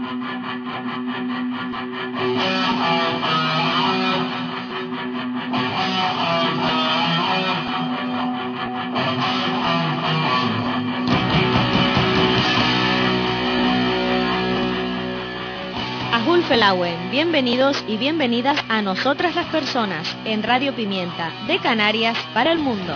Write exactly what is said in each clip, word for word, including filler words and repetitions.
Felauen, bienvenidos y bienvenidas a Nosotras las Personas en Radio Pimienta, de Canarias para el mundo.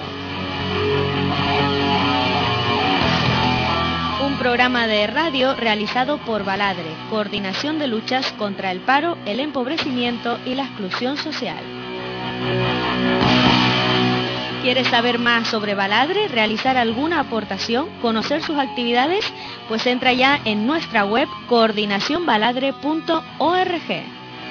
Un programa de radio realizado por Baladre, Coordinación de Luchas contra el Paro, el Empobrecimiento y la Exclusión Social. ¿Quieres saber más sobre Baladre, realizar alguna aportación, conocer sus actividades? Pues entra ya en nuestra web coordinación baladre punto org.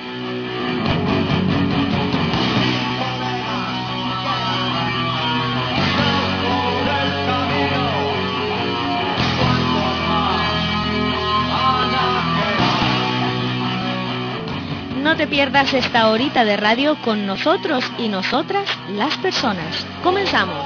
No te pierdas esta horita de radio con nosotros y nosotras, las personas. ¡Comenzamos!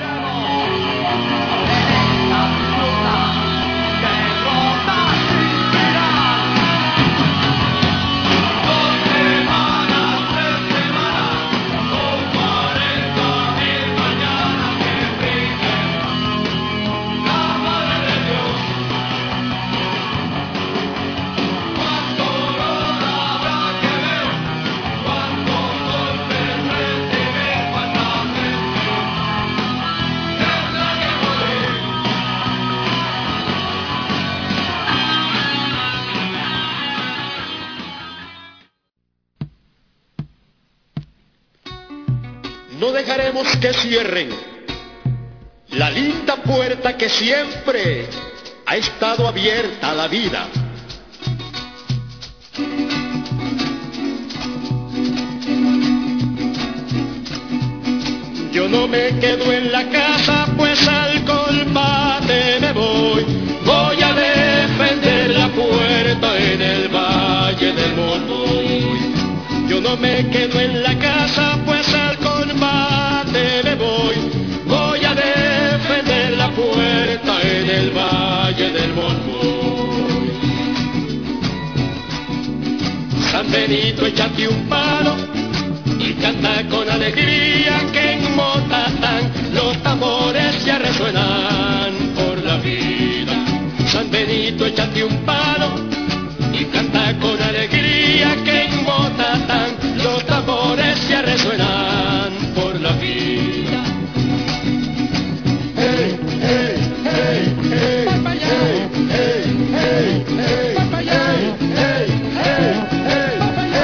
No dejaremos que cierren la linda puerta que siempre ha estado abierta a la vida. Yo no me quedo en la casa, pues al combate me voy. Voy a defender la puerta en el Valle del Monroy. Yo no me quedo en la casa, pues al combate me voy. Voy a defender la puerta en el Valle del Monroy. San Benito, échate un palo y canta con alegría, que en Motatán los tambores ya resuenan por la vida. San Benito, échate un palo y canta con alegría, que en Motatán los tambores ya resuenan por la vida. Hey, hey, hey, hey, hey, hey, hey, hey, hey, hey, hey, hey.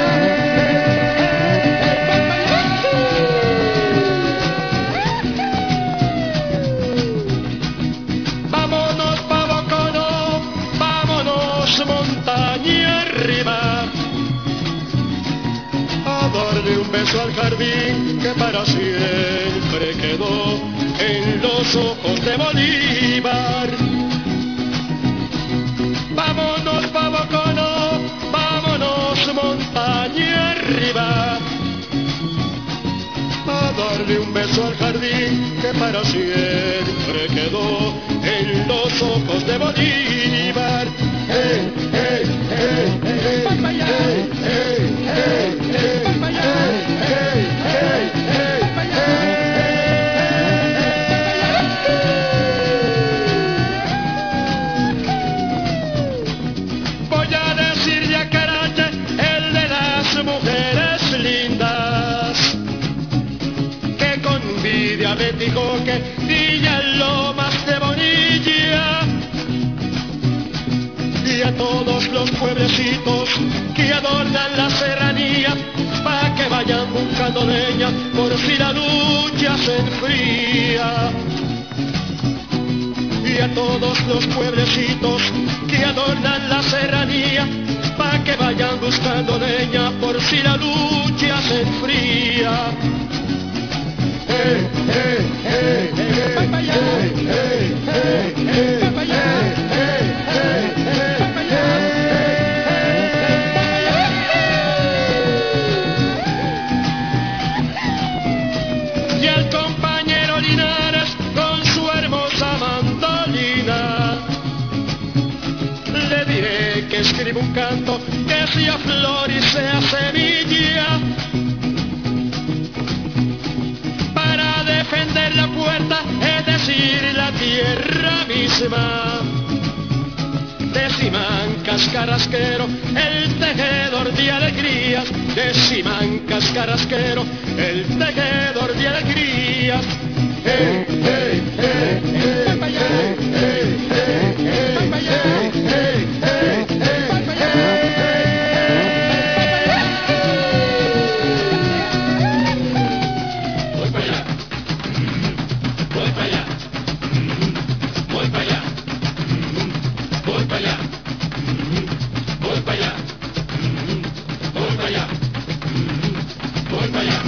Vámonos pa' Boconó, vámonos montaña arriba, a darle un beso al jardín que para siempre quedó en los ojos de Bolívar. Vámonos pa' Boconó, vámonos montaña arriba, a darle un beso al jardín que para siempre quedó en los ojos de Bolívar. Hey, hey, hey, hey, hey, hey, hey, hey, hey, hey, hey, hey. Voy a decir Yacarache, el de las mujeres lindas, que con envidia me dijo que Villa Lomas de Bonilla, y a todos los pueblecitos que adornan la serranía, pa' que vayan buscando leña por si la lucha se enfría. Y a todos los pueblecitos que adornan la serranía, pa' que vayan buscando leña por si la lucha se enfría. Hey, hey, hey, hey, hey, hey, hey, hey, hey, hey, hey. Y al compañero Linares con su hermosa mandolina le diré sé que escribo un canto que sea flor y sea semilla para defender la puerta, es decir, la tierra misma. De Simancas Carrasquero, el tejedor de alegrías, de Simancas Carrasquero, el tejedor de alegrías. Hey, hey, hey, hey, hey, hey, hey, hey, hey, hey, hey, voy para allá, voy para allá, voy para allá, voy para allá, voy para allá, voy para allá, voy para allá.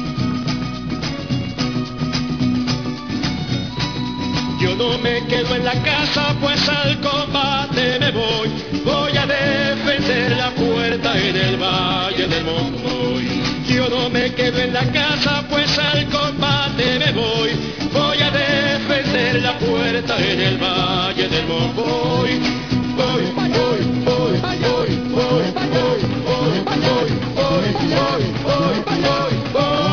Yo no me quedo en la casa, pues al combate me voy. Voy a defender la puerta en el Valle del Monroy. Yo no me quedo en la casa, pues al combate me voy. Voy a defender la puerta en el Valle del Monroy. Voy, voy, voy, voy, voy, voy, voy, voy, voy, voy, voy, voy, voy.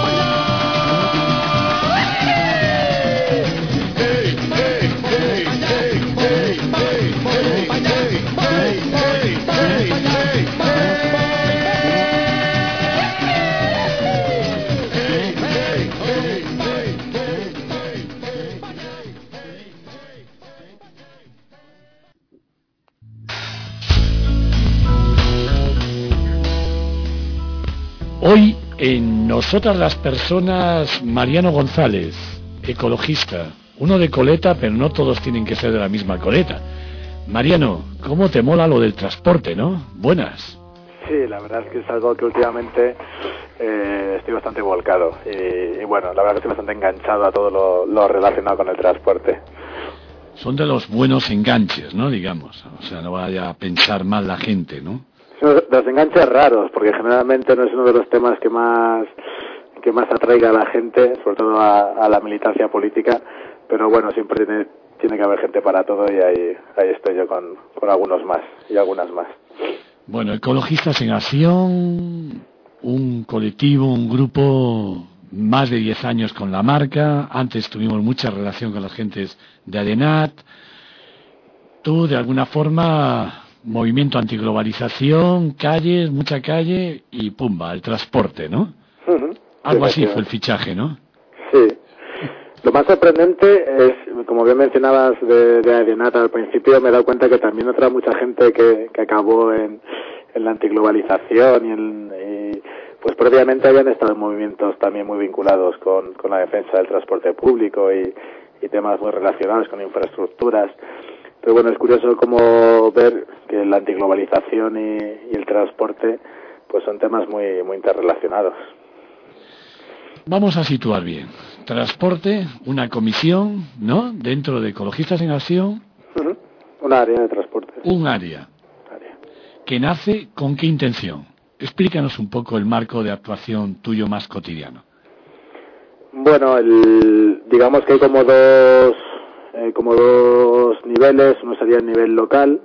Hoy en Nosotras las Personas, Mariano González, ecologista, uno de coleta, pero no todos tienen que ser de la misma coleta. Mariano, ¿cómo te mola lo del transporte, no? Buenas. Sí, la verdad es que es algo que últimamente eh, estoy bastante volcado y, y bueno, la verdad es que estoy bastante enganchado a todo lo, lo relacionado con el transporte. Son de los buenos enganches, ¿no? Digamos, o sea, no vaya a pensar mal la gente, ¿no? Son de los enganches raros, porque generalmente no es uno de los temas que más que más atraiga a la gente, sobre todo a, a la militancia política, pero bueno, siempre tiene, tiene que haber gente para todo y ahí, ahí estoy yo con, con algunos más y algunas más. Bueno, Ecologistas en Acción, un colectivo, un grupo, más de diez años con la marca. Antes tuvimos mucha relación con las gentes de ADENAT. Tú, de alguna forma, movimiento antiglobalización, calles, mucha calle y pumba, el transporte, ¿no? Uh-huh. Algo sí, así fue el fichaje, ¿no? Sí. Lo más sorprendente es, como bien mencionabas de, de ADENAT al principio, me he dado cuenta que también otra mucha gente que, que acabó en, en la antiglobalización y, en, y pues previamente habían estado en movimientos también muy vinculados con, con la defensa del transporte público y, y temas muy relacionados con infraestructuras. Pero bueno, es curioso como ver que la antiglobalización y, y el transporte pues son temas muy, muy interrelacionados. Vamos a situar bien. Transporte, una comisión, ¿no? Dentro de Ecologistas en Acción. Uh-huh. Un área de transporte. Un área. área. ¿Que nace con qué intención? Explícanos un poco el marco de actuación tuyo más cotidiano. Bueno, el, digamos que hay como dos, eh, como dos niveles. Uno sería el nivel local,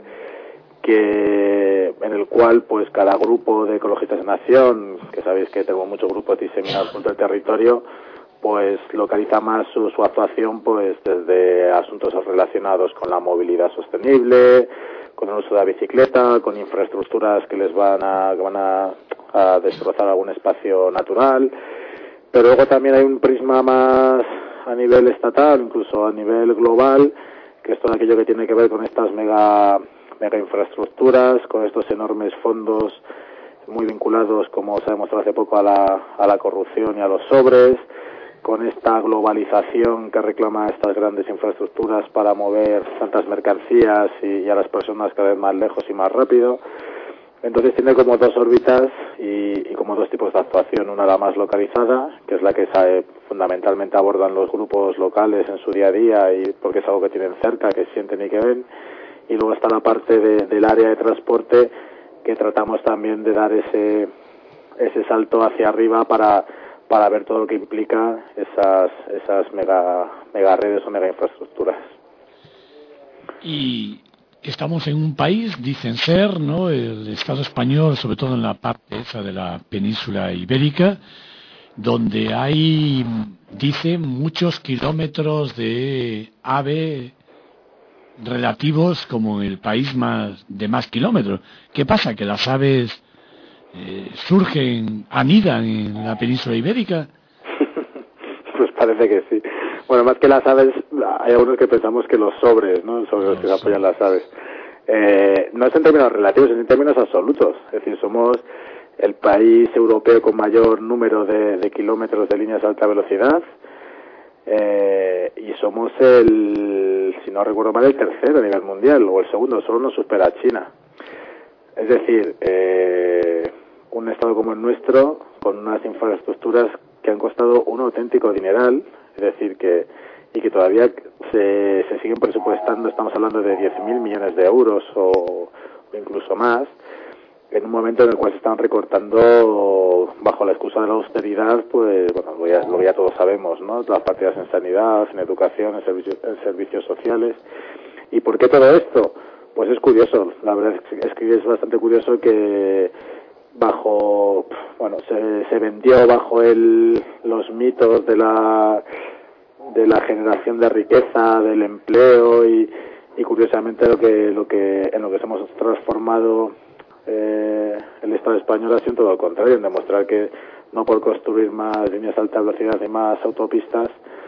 que en el cual pues cada grupo de Ecologistas en Acción, que sabéis que tengo muchos grupos diseminados por todo el territorio, pues localiza más su, su actuación pues desde asuntos relacionados con la movilidad sostenible, con el uso de la bicicleta, con infraestructuras que les van a, que van a, a destrozar algún espacio natural, pero luego también hay un prisma más a nivel estatal, incluso a nivel global, que es todo aquello que tiene que ver con estas mega mega infraestructuras, con estos enormes fondos muy vinculados, como se ha demostrado hace poco, a la, a la corrupción y a los sobres, con esta globalización que reclama estas grandes infraestructuras para mover tantas mercancías y, y a las personas cada vez más lejos y más rápido. Entonces tiene como dos órbitas y, y como dos tipos de actuación. Una, la más localizada, que es la que sabe, fundamentalmente abordan los grupos locales en su día a día y porque es algo que tienen cerca, que sienten y que ven. Y luego está la parte de, del área de transporte, que tratamos también de dar ese ese salto hacia arriba para para ver todo lo que implica esas esas mega mega redes o mega infraestructuras. Y estamos en un país, dicen ser, ¿no? El Estado español, sobre todo en la parte esa de la península ibérica, donde hay, dicen, muchos kilómetros de ave relativos como el país más de más kilómetros. ¿Qué pasa? ¿Que las aves eh, surgen, anidan en la península ibérica? Pues parece que sí. Bueno, más que las aves, hay algunos que pensamos que los sobres, ¿no? Sobre los, los que se apoyan las aves. Eh, no es en términos relativos, es en términos absolutos. Es decir, somos el país europeo con mayor número de, de kilómetros de líneas de alta velocidad. Eh, y somos el, si no recuerdo mal, el tercero a nivel mundial, o el segundo, solo nos supera China. Es decir, eh, un estado como el nuestro, con unas infraestructuras que han costado un auténtico dineral, es decir, que y que todavía se, se siguen presupuestando, estamos hablando de diez mil millones de euros o, o incluso más, en un momento en el cual se están recortando bajo la excusa de la austeridad, pues bueno, lo ya, lo ya todos sabemos, ¿no? Las partidas en sanidad, en educación, en servicios, en servicios sociales. ¿Y por qué todo esto? Pues es curioso, la verdad es que es bastante curioso que bajo, bueno, se, se vendió bajo el, los mitos de la de la generación de riqueza, del empleo y, y curiosamente lo que lo que en lo que hemos transformado eh, el Estado español ha sido todo lo contrario, en demostrar que no por construir más líneas de alta velocidad y más autopistas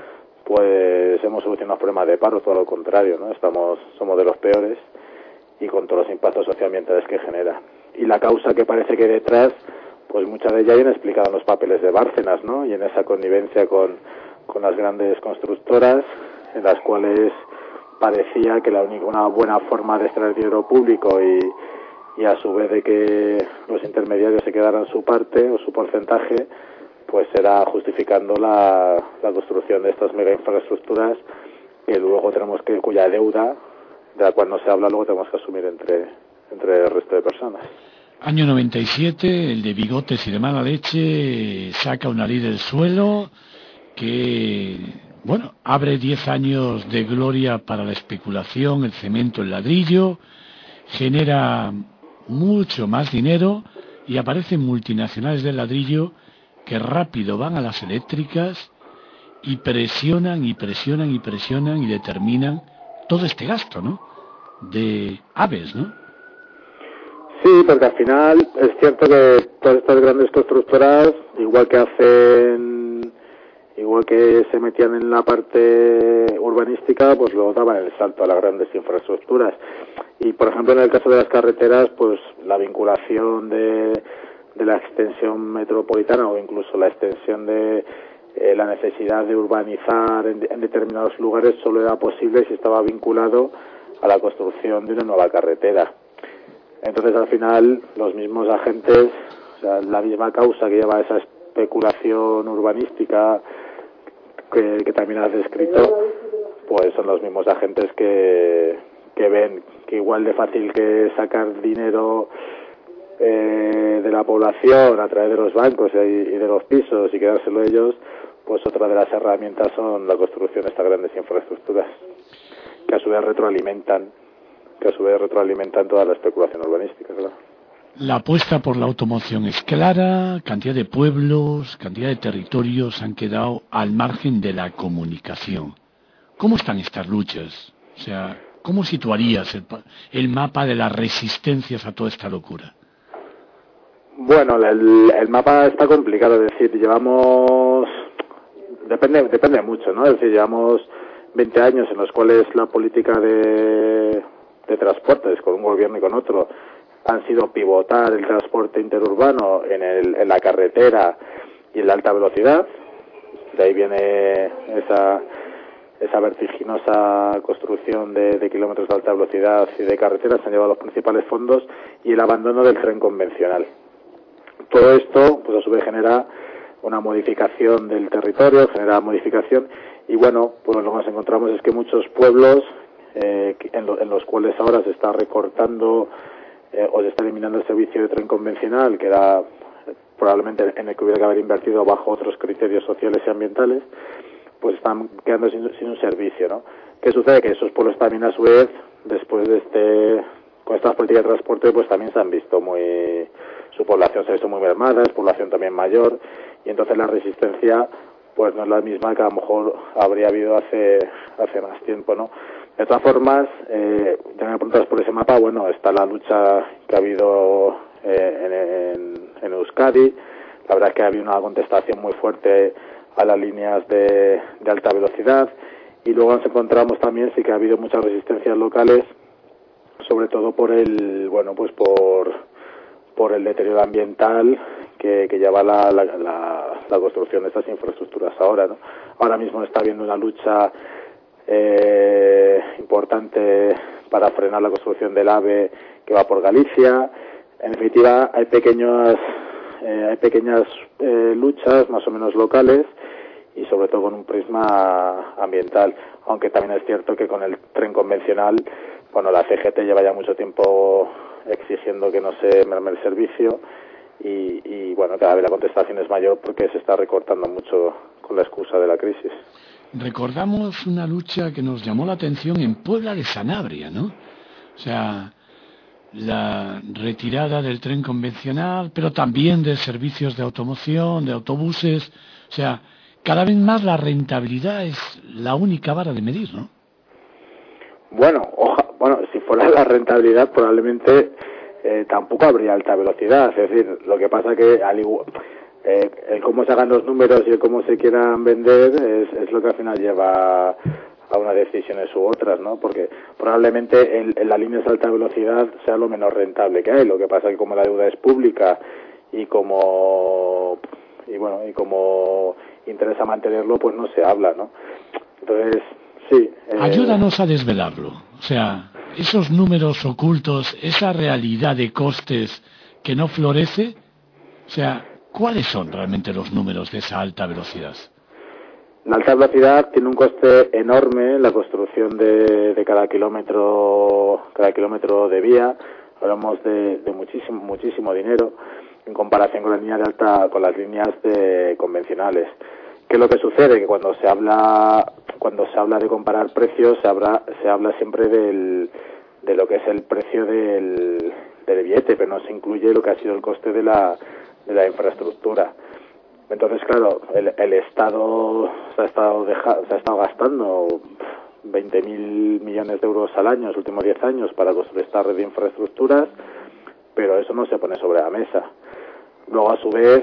pues hemos solucionado problemas de paro, todo lo contrario, ¿no? Estamos somos de los peores y con todos los impactos socioambientales que genera. Y la causa que parece que hay detrás, pues muchas de ellas viene explicada en los papeles de Bárcenas, ¿no? Y en esa connivencia con, con las grandes constructoras, en las cuales parecía que la única, una buena forma de extraer dinero público y, y a su vez de que los intermediarios se quedaran su parte o su porcentaje, pues era justificando la, la construcción de estas mega infraestructuras que luego tenemos que, cuya deuda, de la cual no se habla, luego tenemos que asumir entre, entre el resto de personas. Año noventa y siete, el de bigotes y de mala leche saca una ley del suelo que, bueno, abre diez años de gloria para la especulación, el cemento, el ladrillo, genera mucho más dinero y aparecen multinacionales del ladrillo que rápido van a las eléctricas y presionan y presionan y presionan y determinan todo este gasto, ¿no? De aves, ¿no? Sí, porque al final es cierto que todas estas grandes constructoras, igual que hacen, igual que se metían en la parte urbanística, pues luego daban el salto a las grandes infraestructuras. Y por ejemplo en el caso de las carreteras, pues la vinculación de, de la extensión metropolitana o incluso la extensión de eh, la necesidad de urbanizar en, en determinados lugares solo era posible si estaba vinculado a la construcción de una nueva carretera. Entonces, al final, los mismos agentes, o sea, la misma causa que lleva a esa especulación urbanística que, que también has descrito, pues son los mismos agentes que, que ven que igual de fácil que sacar dinero eh, de la población a través de los bancos y, y de los pisos y quedárselo ellos, pues otra de las herramientas son la construcción de estas grandes infraestructuras, que a su vez retroalimentan que a su vez retroalimentan toda la especulación urbanística, ¿verdad? La apuesta por la automoción es clara, cantidad de pueblos, cantidad de territorios han quedado al margen de la comunicación. ¿Cómo están estas luchas? O sea, ¿cómo situarías el, el mapa de las resistencias a toda esta locura? Bueno, el, el mapa está complicado, es decir, llevamos... Depende, depende mucho, ¿no? Es decir, llevamos veinte años en los cuales la política de... de transportes con un gobierno y con otro han sido pivotar el transporte interurbano en, el, en la carretera y en la alta velocidad. De ahí viene esa esa vertiginosa construcción de, de kilómetros de alta velocidad y de carreteras, se han llevado los principales fondos y el abandono del tren convencional. Todo esto, pues a su vez genera una modificación del territorio, genera modificación y bueno, pues lo que nos encontramos es que muchos pueblos Eh, en, lo, en los cuales ahora se está recortando eh, o se está eliminando el servicio de tren convencional, que era probablemente en el que hubiera que haber invertido bajo otros criterios sociales y ambientales, pues están quedando sin, sin un servicio, ¿no? ¿Qué sucede? Que esos pueblos también a su vez después de este, con estas políticas de transporte, pues también se han visto muy, su población se ha visto muy mermada, es población también mayor, y entonces la resistencia pues no es la misma que a lo mejor habría habido hace hace más tiempo, ¿no? De todas formas, eh, ya me preguntas por ese mapa, bueno, está la lucha que ha habido eh, en, en, en Euskadi. La verdad es que ha habido una contestación muy fuerte a las líneas de, de alta velocidad, y luego nos encontramos también sí que ha habido muchas resistencias locales, sobre todo por el, bueno, pues por por el deterioro ambiental que, que lleva la, la, la, la construcción de estas infraestructuras ahora, ¿no? Ahora mismo está habiendo una lucha eh, importante para frenar la construcción del AVE que va por Galicia. En definitiva, hay pequeñas eh, hay pequeñas eh, luchas más o menos locales, y sobre todo con un prisma ambiental, aunque también es cierto que con el tren convencional, bueno, la C G T lleva ya mucho tiempo exigiendo que no se merme el servicio, y, y bueno, cada vez la contestación es mayor porque se está recortando mucho con la excusa de la crisis. Recordamos una lucha que nos llamó la atención en Puebla de Sanabria, ¿no? O sea, la retirada del tren convencional, pero también de servicios de automoción, de autobuses. O sea, cada vez más la rentabilidad es la única vara de medir, ¿no? Bueno, oja, bueno, si fuera la rentabilidad probablemente eh, tampoco habría alta velocidad. Es decir, lo que pasa que al igual, eh, el cómo se hagan los números y el cómo se quieran vender es, es lo que al final lleva a unas decisiones u otras, ¿no? Porque probablemente en, en las líneas de alta velocidad sea lo menos rentable que hay. Lo que pasa que como la deuda es pública y como y bueno y como interesa mantenerlo, pues no se habla, ¿no? Entonces sí. Eh... Ayúdanos a desvelarlo. O sea, esos números ocultos, esa realidad de costes que no florece, o sea, ¿cuáles son realmente los números de esa alta velocidad? La alta velocidad tiene un coste enorme, la construcción de, de cada kilómetro, cada kilómetro de vía. Hablamos de, de muchísimo, muchísimo dinero en comparación con las líneas de alta, con las líneas de convencionales. ¿Qué es lo que sucede? Que cuando se habla, cuando se habla de comparar precios, se habla, se habla siempre del, de lo que es el precio del, del billete, pero no se incluye lo que ha sido el coste de la, de la infraestructura. Entonces, claro, el, el Estado se ha estado deja, se ha estado gastando veinte mil millones de euros al año en los últimos diez años para construir esta red de infraestructuras, pero eso no se pone sobre la mesa. Luego, a su vez,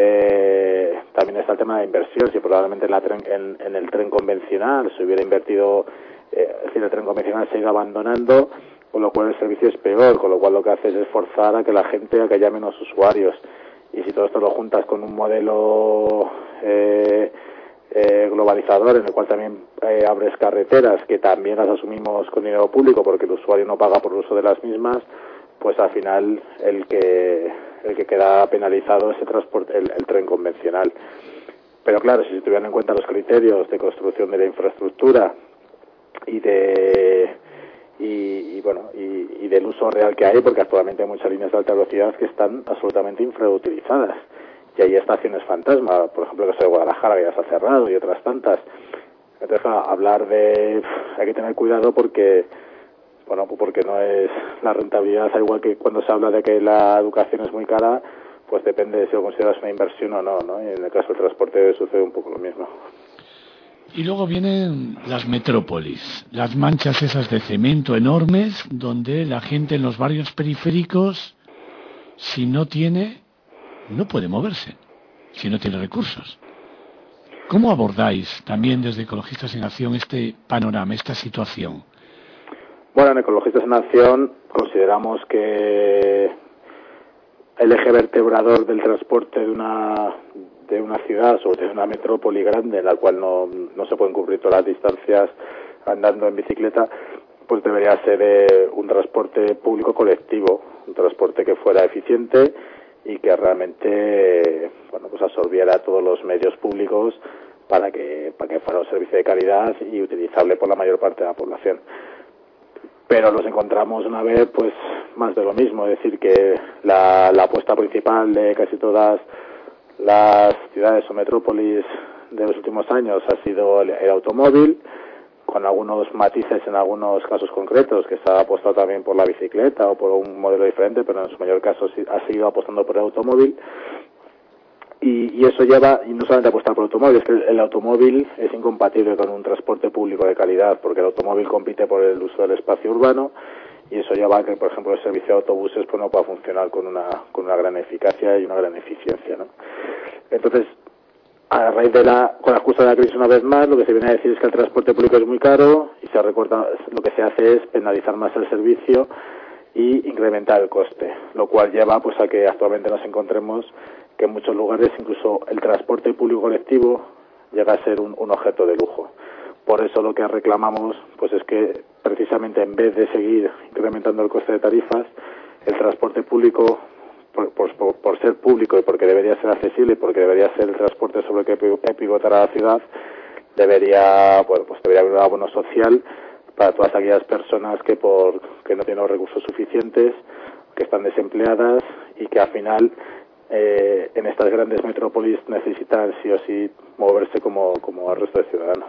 eh, también está el tema de inversión. Si probablemente en, la tren, en, en el tren convencional se hubiera invertido, eh, es decir, el tren convencional se ha ido abandonando, con lo cual el servicio es peor, con lo cual lo que hace es esforzar a que la gente, a que haya menos usuarios. Y si todo esto lo juntas con un modelo eh, eh, globalizador, en el cual también eh, abres carreteras que también las asumimos con dinero público porque el usuario no paga por el uso de las mismas, pues al final el que el que queda penalizado es el transporte, el, el tren convencional. Pero claro, si se tuvieran en cuenta los criterios de construcción de la infraestructura y de y, y bueno y, y del uso real que hay, porque actualmente hay muchas líneas de alta velocidad que están absolutamente infrautilizadas y hay estaciones fantasma, por ejemplo, que sea de Guadalajara, que ya se ha cerrado, y otras tantas. Entonces, claro, hablar de hay que tener cuidado porque bueno, porque no es la rentabilidad, al igual que cuando se habla de que la educación es muy cara, pues depende de si lo consideras una inversión o no, ¿no? Y en el caso del transporte sucede un poco lo mismo. Y luego vienen las metrópolis, las manchas esas de cemento enormes, donde la gente en los barrios periféricos, si no tiene, no puede moverse, si no tiene recursos. ¿Cómo abordáis también desde Ecologistas en Acción este panorama, esta situación? Bueno, en Ecologistas en Acción consideramos que el eje vertebrador del transporte de una de una ciudad, sobre todo de una metrópoli grande, en la cual no, no se pueden cubrir todas las distancias andando en bicicleta, pues debería ser eh, un transporte público colectivo, un transporte que fuera eficiente y que realmente, bueno, pues absorbiera todos los medios públicos para que para que fuera un servicio de calidad y utilizable por la mayor parte de la población. Pero nos encontramos una vez pues más de lo mismo, es decir, que la, la apuesta principal de casi todas las ciudades o metrópolis de los últimos años ha sido el, el automóvil, con algunos matices en algunos casos concretos, que se ha apostado también por la bicicleta o por un modelo diferente, pero en su mayor caso ha seguido apostando por el automóvil. Y, y eso lleva, y no solamente apostar por el automóvil, es que el, el automóvil es incompatible con un transporte público de calidad, porque el automóvil compite por el uso del espacio urbano, y eso lleva a que, por ejemplo, el servicio de autobuses pues no pueda funcionar con una con una gran eficacia y una gran eficiencia, ¿no? Entonces, a raíz de la con la excusa de la crisis una vez más, lo que se viene a decir es que el transporte público es muy caro y se recorta, lo que se hace es penalizar más el servicio y incrementar el coste, lo cual lleva pues a que actualmente nos encontremos que en muchos lugares incluso el transporte público colectivo llega a ser un, un objeto de lujo. Por eso lo que reclamamos pues es que precisamente en vez de seguir incrementando el coste de tarifas, el transporte público, por, por, por ser público y porque debería ser accesible y porque debería ser el transporte sobre el que pivotar a la ciudad, debería, bueno, pues debería haber un abono social para todas aquellas personas que por que no tienen los recursos suficientes, que están desempleadas y que al final eh, en estas grandes metrópolis necesitan sí o sí moverse como, como el resto de ciudadanos.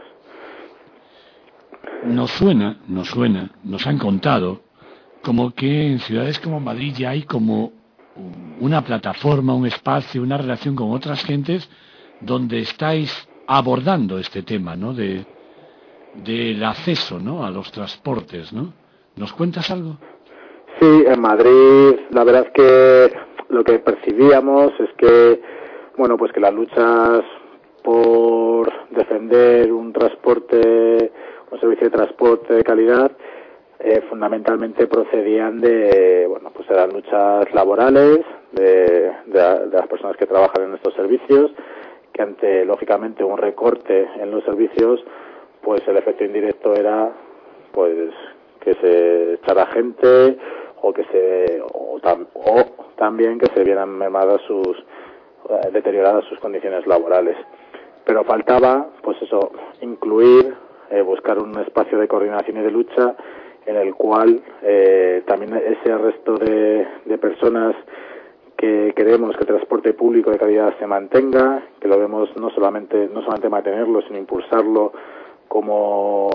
Nos suena, nos suena, nos han contado como que en ciudades como Madrid ya hay como una plataforma, un espacio, una relación con otras gentes donde estáis abordando este tema, ¿no? De del acceso, ¿no? A los transportes, ¿no? ¿Nos cuentas algo? Sí, en Madrid la verdad es que lo que percibíamos es que, bueno, pues que las luchas por defender un transporte, un servicio de transporte de calidad, eh, fundamentalmente procedían de, bueno, pues de las luchas laborales de, de, de las personas que trabajan en estos servicios, que ante, lógicamente, un recorte en los servicios, pues el efecto indirecto era pues que se echara gente o que se o, tam, o también que se vieran mermadas sus eh, deterioradas sus condiciones laborales. Pero faltaba pues eso, incluir, eh, buscar un espacio de coordinación y de lucha en el cual eh, también ese resto de, de personas que queremos que el transporte público de calidad se mantenga, que lo vemos no solamente no solamente mantenerlo, sino impulsarlo como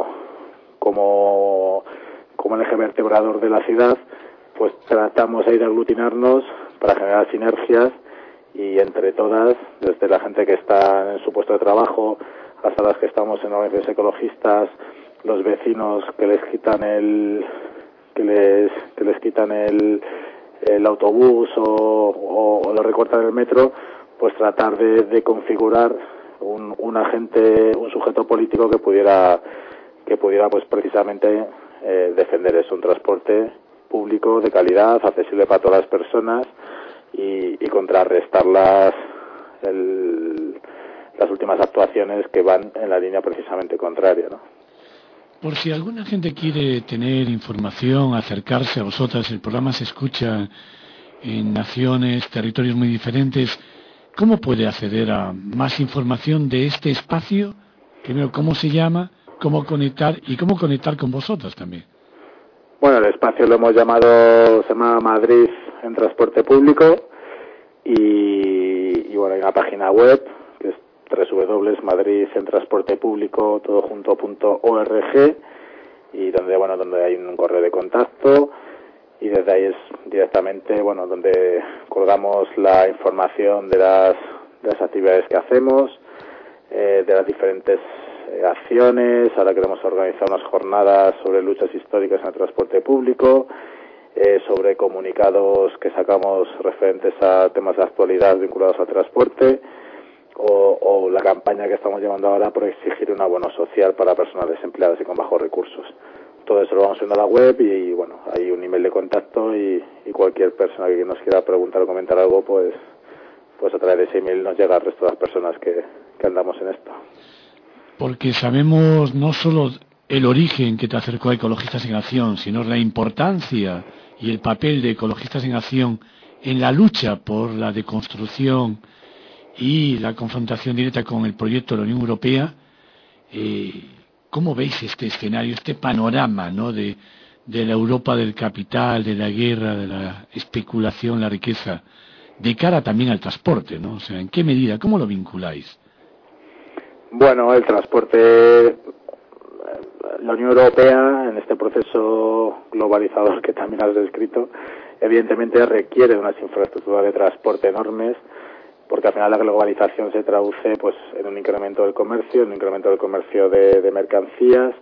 como como el eje vertebrador de la ciudad, pues tratamos ahí de aglutinarnos para generar sinergias y entre todas, desde la gente que está en su puesto de trabajo hasta las que estamos en organizaciones ecologistas, los vecinos que les quitan el que les que les quitan el el autobús o, o, o lo recortan el metro, pues tratar de, de configurar un, un agente, un sujeto político que pudiera que pudiera pues precisamente eh, defender eso, un transporte público de calidad, accesible para todas las personas y, y contrarrestar las el, las últimas actuaciones que van en la línea precisamente contraria, ¿no? Por si alguna gente quiere tener información, acercarse a vosotras, el programa se escucha en naciones, territorios muy diferentes. ¿Cómo puede acceder a más información de este espacio? Primero, ¿cómo se llama? ¿Cómo conectar? Y cómo conectar con vosotras también. Bueno, el espacio lo hemos llamado, se llama Madrid en Transporte Público y, y bueno, hay una página web que es doble u doble u doble u punto madrid en transporte público todo junto punto org y donde bueno donde hay un correo de contacto y desde ahí es directamente bueno donde colgamos la información de las de las actividades que hacemos, eh, de las diferentes eh, acciones. Ahora queremos organizar unas jornadas sobre luchas históricas en el transporte público, eh, sobre comunicados que sacamos referentes a temas de actualidad vinculados al transporte. O, o la campaña que estamos llevando ahora por exigir un abono social para personas desempleadas y con bajos recursos. Todo eso lo vamos subiendo a la web y, y bueno, hay un email de contacto y, y cualquier persona que nos quiera preguntar o comentar algo, pues pues a través de ese email nos llega al resto de las personas que, que andamos en esto. Porque sabemos no solo el origen que te acercó a Ecologistas en Acción, sino la importancia y el papel de Ecologistas en Acción en la lucha por la deconstrucción y la confrontación directa con el proyecto de la Unión Europea. Eh, ¿Cómo veis este escenario, este panorama, ¿no? de, de la Europa del capital, de la guerra, de la especulación, la riqueza, de cara también al transporte, ¿no? O sea, ¿en qué medida? ¿Cómo lo vinculáis? Bueno, el transporte la Unión Europea, en este proceso globalizador que también has descrito, evidentemente requiere unas infraestructuras de transporte enormes, porque al final la globalización se traduce pues en un incremento del comercio, en un incremento del comercio de, de mercancías,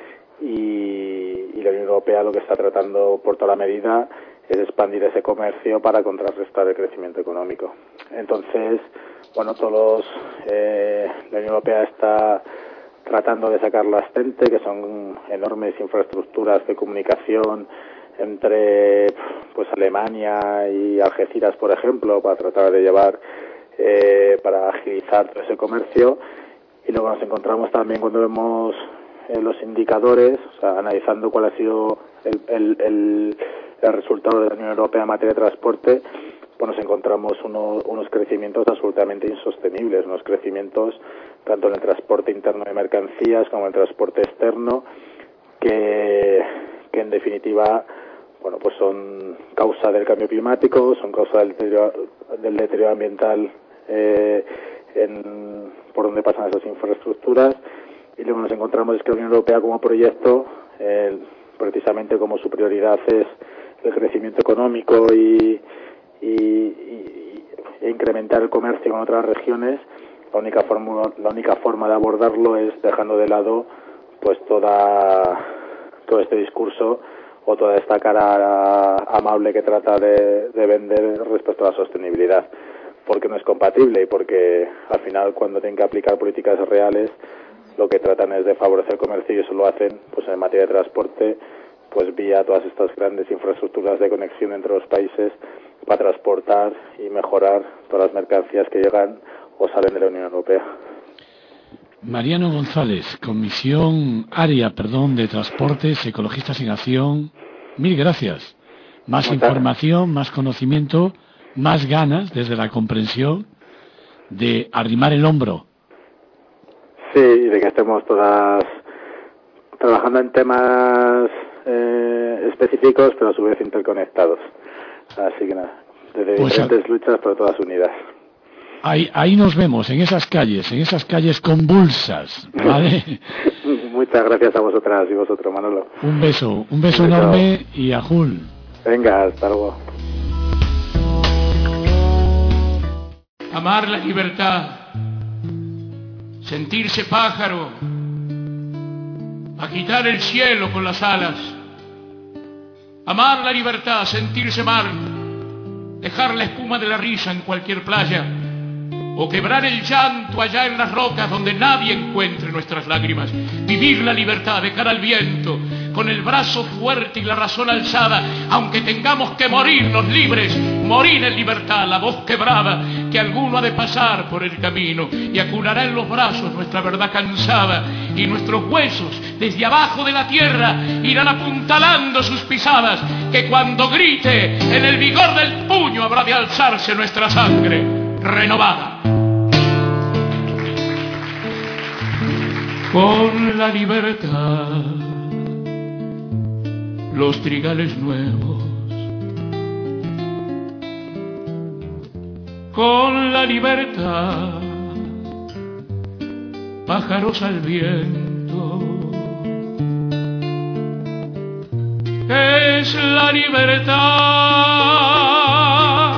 y, y la Unión Europea lo que está tratando por toda la medida es expandir ese comercio para contrarrestar el crecimiento económico. Entonces, bueno, todos eh, la Unión Europea está tratando de sacar las T E N T, que son enormes infraestructuras de comunicación entre pues Alemania y Algeciras, por ejemplo, para tratar de llevar, eh, para agilizar todo ese comercio. Y luego nos encontramos también cuando vemos eh, los indicadores, o sea, analizando cuál ha sido el, el, el, el resultado de la Unión Europea en materia de transporte, pues nos encontramos uno, unos crecimientos absolutamente insostenibles, unos crecimientos tanto en el transporte interno de mercancías como en el transporte externo, que, que en definitiva, bueno, pues son causa del cambio climático, son causa del deterioro, del deterioro ambiental eh, en, por donde pasan esas infraestructuras. Y luego nos encontramos es que la Unión Europea como proyecto, eh, precisamente como su prioridad es el crecimiento económico y, y, y, y incrementar el comercio con otras regiones, la única forma, la única forma de abordarlo es dejando de lado pues toda todo este discurso o toda esta cara amable que trata de, de vender respecto a la sostenibilidad, porque no es compatible y porque al final cuando tienen que aplicar políticas reales lo que tratan es de favorecer el comercio, y eso lo hacen pues en materia de transporte, pues vía todas estas grandes infraestructuras de conexión entre los países para transportar y mejorar todas las mercancías que llegan o salen de la Unión Europea. Mariano González, Comisión Área, perdón, de Transportes, Ecologistas en Acción. Mil gracias. Más información, más conocimiento, más ganas desde la comprensión de arrimar el hombro. Sí, y de que estemos todas trabajando en temas eh, específicos, pero a su vez interconectados. Así que nada, desde pues diferentes a... luchas, pero todas unidas. Ahí, ahí nos vemos, en esas calles, en esas calles convulsas, ¿vale? Muchas gracias a vosotras y vosotros, Manolo. Un beso, un beso un enorme beso. Y a Jul. Venga, hasta luego. Amar la libertad, sentirse pájaro, agitar el cielo con las alas. Amar la libertad, sentirse mar, dejar la espuma de la risa en cualquier playa, o quebrar el llanto allá en las rocas donde nadie encuentre nuestras lágrimas. Vivir la libertad de cara al viento, con el brazo fuerte y la razón alzada, aunque tengamos que morirnos libres, morir en libertad, la voz quebrada, que alguno ha de pasar por el camino y acunará en los brazos nuestra verdad cansada, y nuestros huesos desde abajo de la tierra irán apuntalando sus pisadas, que cuando grite en el vigor del puño habrá de alzarse nuestra sangre renovada. Con la libertad, los trigales nuevos, con la libertad, pájaros al viento, es la libertad,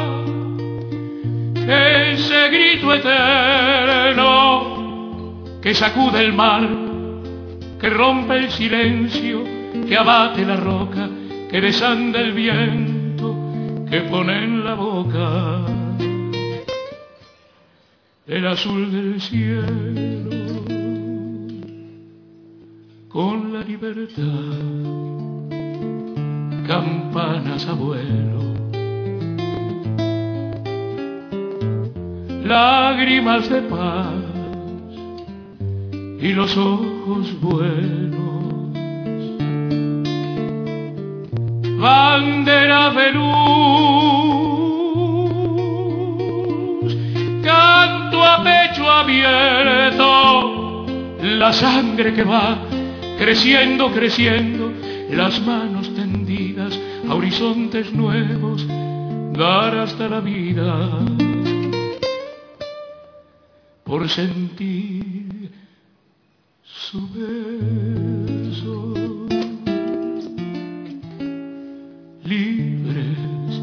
ese grito eterno que sacude el mar, que rompe el silencio, que abate la roca, que desanda el viento, que pone en la boca el azul del cielo. Con la libertad, campanas a vuelo, lágrimas de paz y los ojos buenos, bandera de luz, canto a pecho abierto, la sangre que va creciendo, creciendo, las manos tendidas a horizontes nuevos, dar hasta la vida por sentir su beso. Libres,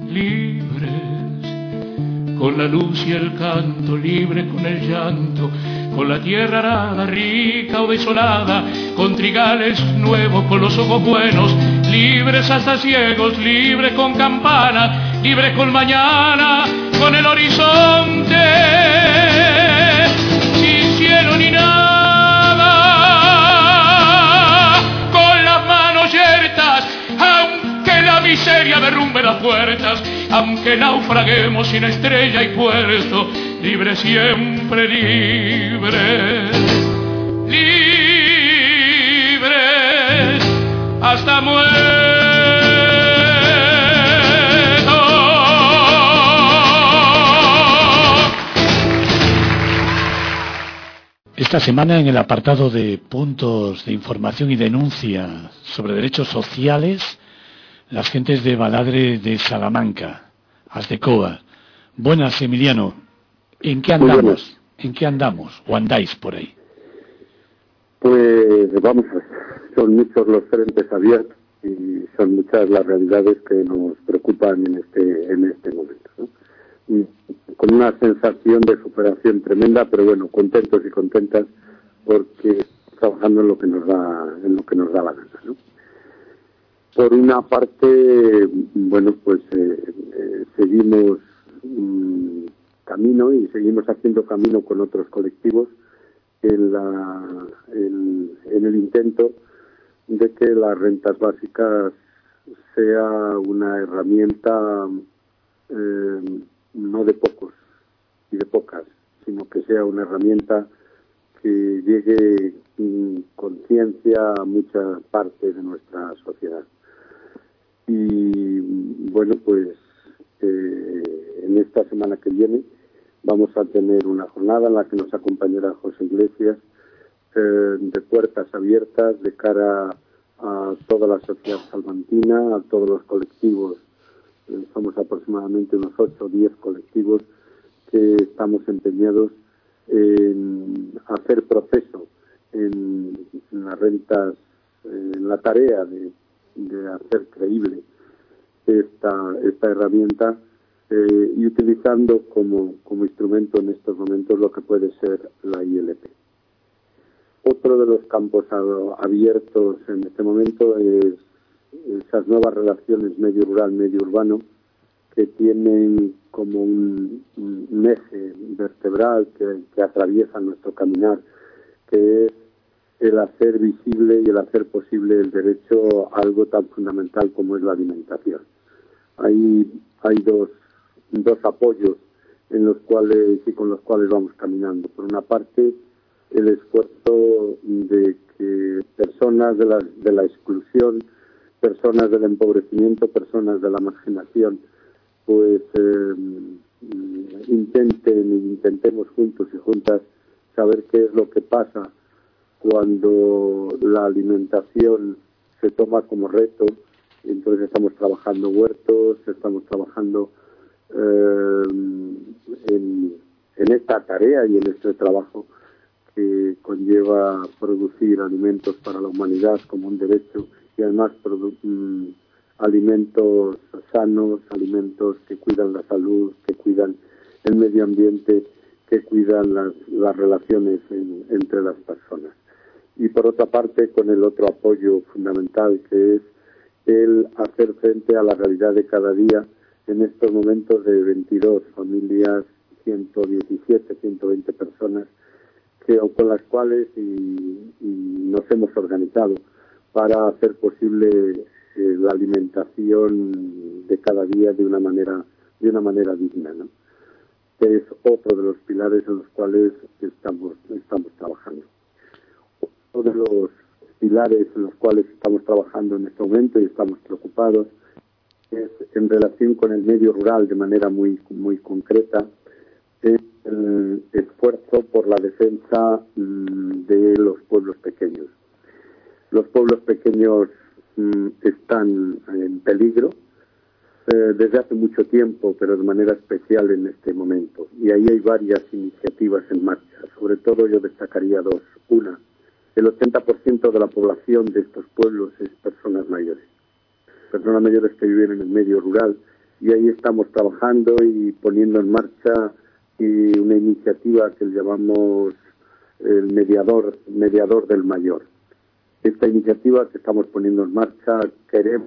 libres, con la luz y el canto, libres con el llanto, con la tierra arada, rica o desolada, con trigales nuevos, con los ojos buenos, libres hasta ciegos, libres con campana, libres con mañana, con el horizonte, sin cielo ni nada, con las manos yertas, aunque la miseria derrumbe las puertas, aunque naufraguemos sin estrella y puerto, libre siempre, libre, libre, hasta muerto. Esta semana, en el apartado de puntos de información y denuncia sobre derechos sociales, las gentes de Baladre de Salamanca, Azdecoa. Buenas, Emiliano. ¿En qué andamos? ¿En qué andamos? ¿O andáis por ahí? Pues vamos a ver, son muchos los frentes abiertos y son muchas las realidades que nos preocupan en este en este momento, ¿no? Y con una sensación de superación tremenda, pero bueno, contentos y contentas porque estamos trabajando en lo que nos da en lo que nos da la gana, ¿no? Por una parte, bueno, pues eh, eh, seguimos mmm, camino y seguimos haciendo camino con otros colectivos en, la, en, en el intento de que las rentas básicas sea una herramienta eh, no de pocos y de pocas, sino que sea una herramienta que llegue en conciencia a mucha parte de nuestra sociedad. Y bueno, pues eh, en esta semana que viene vamos a tener una jornada en la que nos acompañará José Iglesias, eh, de puertas abiertas de cara a toda la sociedad salmantina, a todos los colectivos. Eh, somos aproximadamente unos ocho o diez colectivos que estamos empeñados en hacer proceso en, en las rentas, eh, en la tarea de, de hacer creíble esta, esta herramienta, Eh, y utilizando como, como instrumento en estos momentos lo que puede ser la I L P. Otro de los campos abiertos en este momento es esas nuevas relaciones medio rural, medio urbano, que tienen como un, un eje vertebral que, que atraviesa nuestro caminar, que es el hacer visible y el hacer posible el derecho a algo tan fundamental como es la alimentación. Hay, hay dos dos apoyos en los cuales y con los cuales vamos caminando. Por una parte, el esfuerzo de que personas de la, de la exclusión, personas del empobrecimiento, personas de la marginación, pues eh, intenten y intentemos juntos y juntas saber qué es lo que pasa cuando la alimentación se toma como reto. Entonces estamos trabajando huertos, estamos trabajando Eh, en, en esta tarea y en este trabajo que conlleva producir alimentos para la humanidad como un derecho y además produ- mm, alimentos sanos, alimentos que cuidan la salud, que cuidan el medio ambiente, que cuidan las, las relaciones en, entre las personas. Y por otra parte, con el otro apoyo fundamental, que es el hacer frente a la realidad de cada día en estos momentos de veintidós familias, ciento diecisiete, ciento veinte personas que, con las cuales y, y nos hemos organizado para hacer posible eh, la alimentación de cada día de una manera de una manera digna, ¿no? Que es otro de los pilares en los cuales estamos estamos trabajando. Otro de los pilares en los cuales estamos trabajando en este momento y estamos preocupados es en relación con el medio rural de manera muy muy concreta, es el esfuerzo por la defensa mmm, de los pueblos pequeños. Los pueblos pequeños mmm, están en peligro eh, desde hace mucho tiempo, pero de manera especial en este momento. Y ahí hay varias iniciativas en marcha. Sobre todo yo destacaría dos. Una, el ochenta por ciento de la población de estos pueblos es personas mayores, personas mayores que viven en el medio rural, y ahí estamos trabajando y poniendo en marcha y una iniciativa que llamamos el mediador, mediador del mayor. Esta iniciativa que estamos poniendo en marcha queremos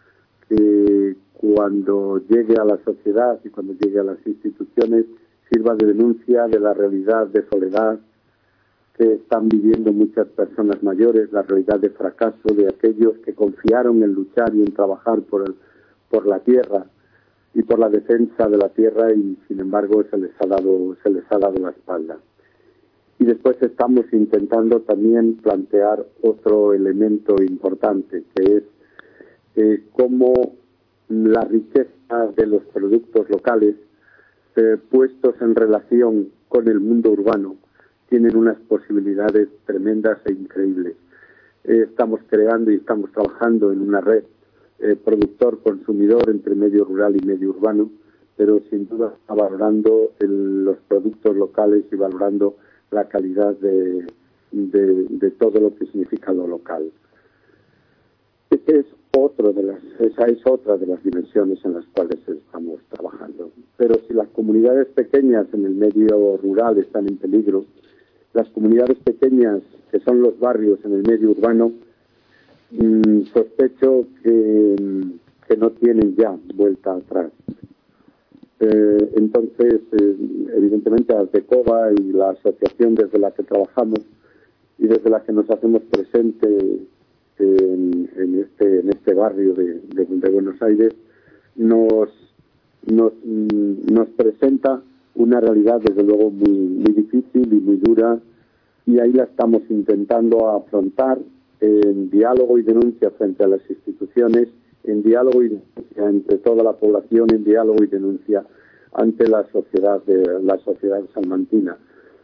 que cuando llegue a la sociedad y cuando llegue a las instituciones sirva de denuncia de la realidad de soledad que están viviendo muchas personas mayores, la realidad de fracaso de aquellos que confiaron en luchar y en trabajar por el, por la tierra y por la defensa de la tierra, y sin embargo se les ha dado se les ha dado la espalda. Y después estamos intentando también plantear otro elemento importante, que es eh, cómo la riqueza de los productos locales eh, puestos en relación con el mundo urbano tienen unas posibilidades tremendas e increíbles. Eh, estamos creando y estamos trabajando en una red eh, productor-consumidor entre medio rural y medio urbano, pero sin duda está valorando el, los productos locales y valorando la calidad de, de, de todo lo que significa lo local. Este es otro de las, esa es otra de las dimensiones en las cuales estamos trabajando. Pero si las comunidades pequeñas en el medio rural están en peligro, las comunidades pequeñas, que son los barrios en el medio urbano, mmm, sospecho que, que no tienen ya vuelta atrás. Eh, entonces, eh, evidentemente, Altecoba y la asociación desde la que trabajamos y desde la que nos hacemos presente en, en, este, en este barrio de, de, de Buenos Aires, nos, nos, nos presenta una realidad desde luego muy, muy difícil y muy dura, y ahí la estamos intentando afrontar en diálogo y denuncia frente a las instituciones, en diálogo y denuncia entre toda la población, en diálogo y denuncia ante la sociedad de la sociedad salmantina.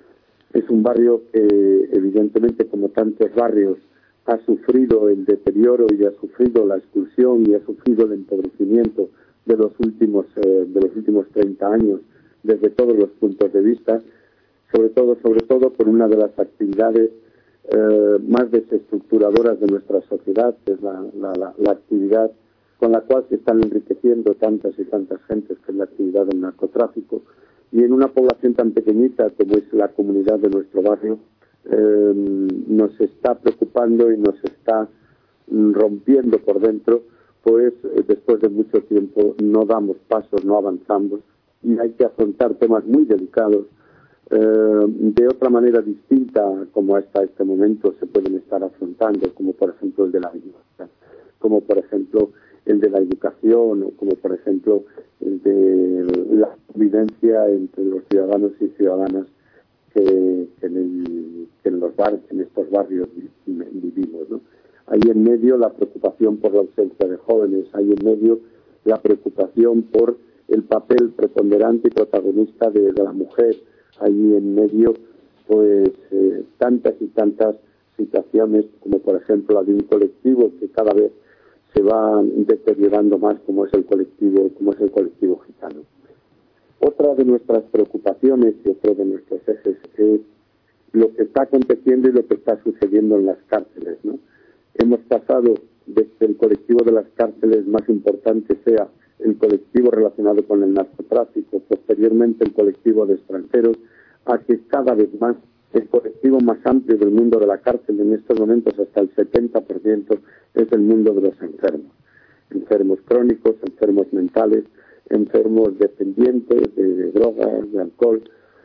Es un barrio que evidentemente, como tantos barrios, ha sufrido el deterioro y ha sufrido la exclusión y ha sufrido el empobrecimiento de los últimos eh, de los últimos treinta años desde todos los puntos de vista, sobre todo sobre todo por una de las actividades eh, más desestructuradoras de nuestra sociedad, que es la, la, la, la actividad con la cual se están enriqueciendo tantas y tantas gentes, que es la actividad del narcotráfico. Y en una población tan pequeñita como es la comunidad de nuestro barrio, eh, nos está preocupando y nos está rompiendo por dentro, pues eh, después de mucho tiempo no damos pasos, no avanzamos, y hay que afrontar temas muy delicados eh, de otra manera distinta como hasta este momento se pueden estar afrontando, como por ejemplo el de la vivienda, como por ejemplo el de la educación, o como por ejemplo el de la convivencia entre los ciudadanos y ciudadanas que, que, en, el, que en los barrios, en estos barrios vivimos, ¿no? Hay en medio la preocupación por la ausencia de jóvenes, hay en medio la preocupación por el papel preponderante y protagonista de, de la mujer, hay en medio pues eh, tantas y tantas situaciones, como por ejemplo la de un colectivo que cada vez se va deteriorando más, como es el colectivo, como es el colectivo gitano. Otra de nuestras preocupaciones y otro de nuestros ejes es lo que está aconteciendo y lo que está sucediendo en las cárceles, ¿no? Hemos pasado desde el colectivo de las cárceles más importante sea el colectivo relacionado con el narcotráfico, posteriormente el colectivo de extranjeros, a que cada vez más el colectivo más amplio del mundo de la cárcel en estos momentos, hasta el setenta por ciento, es el mundo de los enfermos. Enfermos crónicos, enfermos mentales, enfermos dependientes de, de drogas, de alcohol.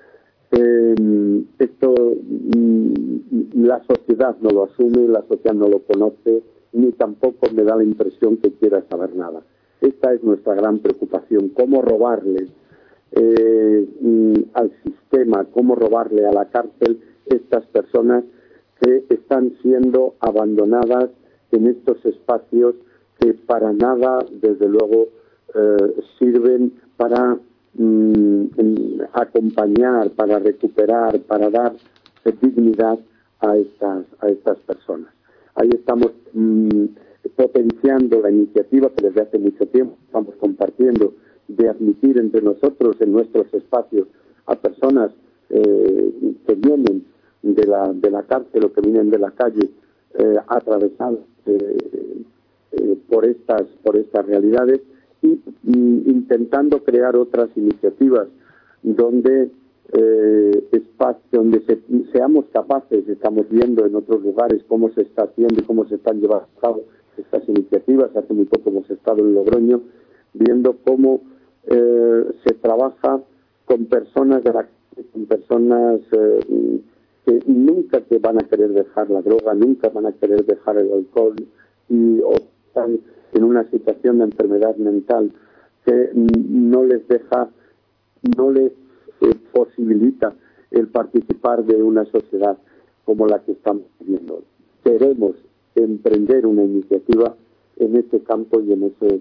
Eh, esto mm, la sociedad no lo asume, la sociedad no lo conoce, ni tampoco me da la impresión que quiera saber nada. Esta es nuestra gran preocupación, cómo robarle eh, mm, al sistema, cómo robarle a la cárcel estas personas que están siendo abandonadas en estos espacios que para nada, desde luego, eh, sirven para mm, acompañar, para recuperar, para dar dignidad a estas, a estas personas. Ahí estamos mmm, potenciando la iniciativa que desde hace mucho tiempo estamos compartiendo de admitir entre nosotros, en nuestros espacios, a personas eh, que vienen de la, de la cárcel o que vienen de la calle eh, atravesados eh, eh, por estas por estas realidades y mm, intentando crear otras iniciativas donde eh, espacio, donde se, seamos capaces, estamos viendo en otros lugares cómo se está haciendo y cómo se están llevando a cabo estas iniciativas. Hace muy poco hemos estado en Logroño viendo cómo eh, se trabaja con personas de la con personas eh, que nunca que van a querer dejar la droga, nunca van a querer dejar el alcohol y o están en una situación de enfermedad mental que no les deja, no les eh, posibilita el participar de una sociedad como la que estamos viviendo. Queremos emprender una iniciativa en ese campo y en ese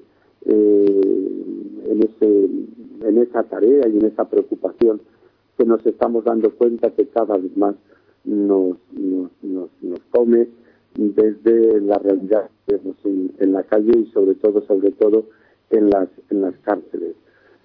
eh, en ese en esa tarea y en esa preocupación que nos estamos dando cuenta que cada vez más nos nos nos, nos come desde la realidad en, en la calle y sobre todo sobre todo en las en las cárceles.